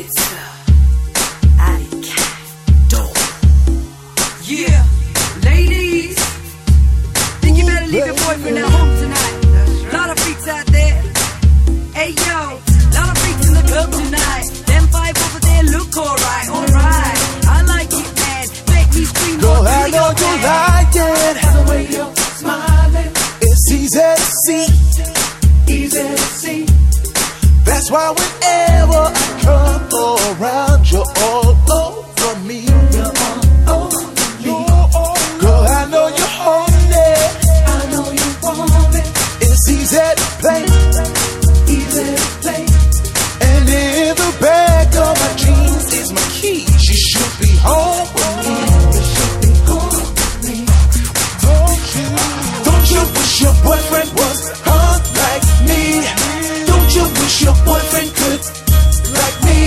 Mr. Alligator. Yeah, ladies, think you better leave your boyfriend at home tonight. Lot of freaks out there. Hey yo, lot of freaks in the club tonight. Them five over there look alright, alright. I like it, man. Make me scream. Girl, I know you like it. The way you're smiling, It's easy to see. easy to see. That's why whenever I come around, you're all over me. You're all over me. Girl, I know you're horny. I know you want it. It's easy to play. Easy to play. And in the back of my jeans is my keys. You should be home with me. You should be home with me. Don't you wish your boyfriend was hot like me? Don't you wish your boyfriend could like me?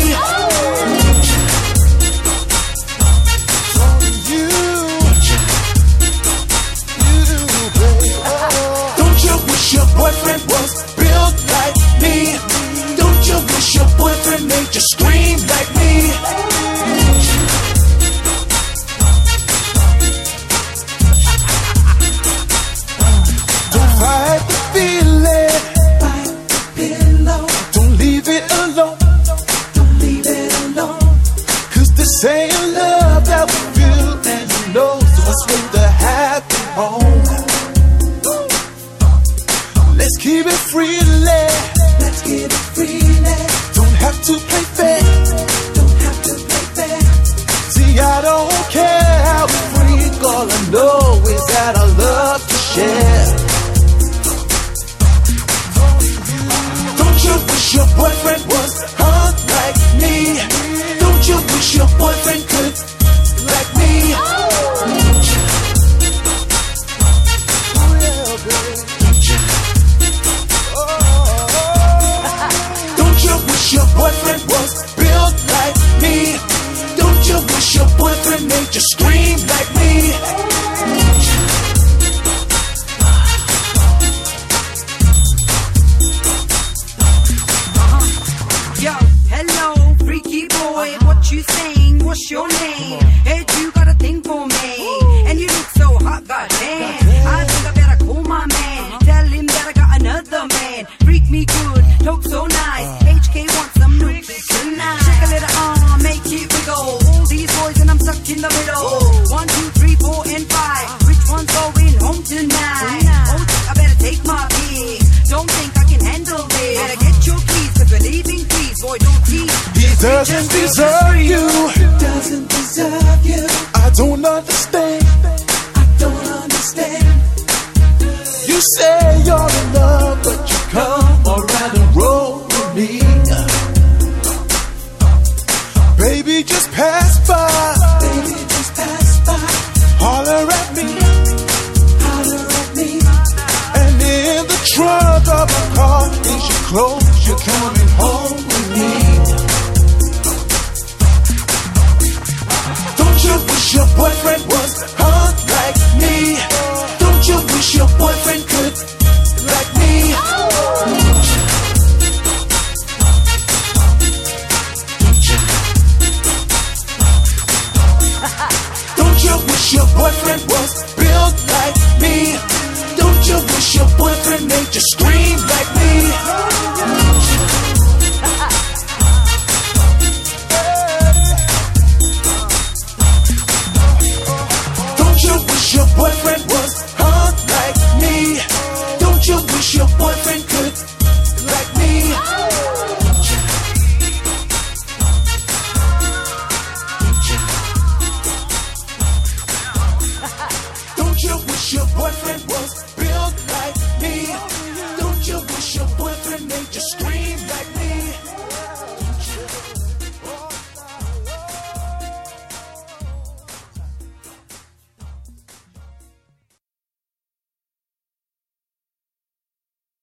Don't you wish your boyfriend was built like me? Don't you wish your boyfriend made you scream like me? Don't fight the feeling. Bite the pillow. Don't leave it alone. Don't leave it alone. 'Cause this ain't love that we feel, and you know, so let's make the happy home. Let's keep it freely. Let's get it freely. Don't have to play fair. Don't have to play fair. See, I don't care how we freak. All I know is that I love to share. Don't you wish your boyfriend was hot like me? Don't you wish your boyfriend could like me? Don't you wish your boyfriend was built like me? Don't you wish your boyfriend made you scream like me? Yo, hello, freaky boy. What you saying? What's your name? Hey, you got a thing for me, and you look so hot, goddamn. I think I better call my man. Tell him that I got another man. Freak me good, talk so nice. HK wants some nookie tonight. Shake a little arm, make it wiggle. All these boys and I'm stuck in the middle. 1, 2, 3, 4, and 5. Which one's going home tonight? Oh, I better take my pick. Don't think I can handle this. Better get your keys, 'cause we're leaving, please. Boy, don't tease. He doesn't deserve you. Doesn't deserve you. I don't understand. I don't understand. You say you're in love, but you come around and roll with me. Baby, just pass by. Baby, just pass by. Holler at me. Holler at me. And in the trunk of my car is your clothes. You're coming home with me. Don't you wish your boyfriend was hot like me? Don't you wish your boyfriend could like me? Don't you wish your boyfriend was built like me? Don't you wish your boyfriend made you scream like me? Don't you wish your boyfriend was hot like me? Don't you wish your boyfriend could like me? Don't you wish your boyfriend was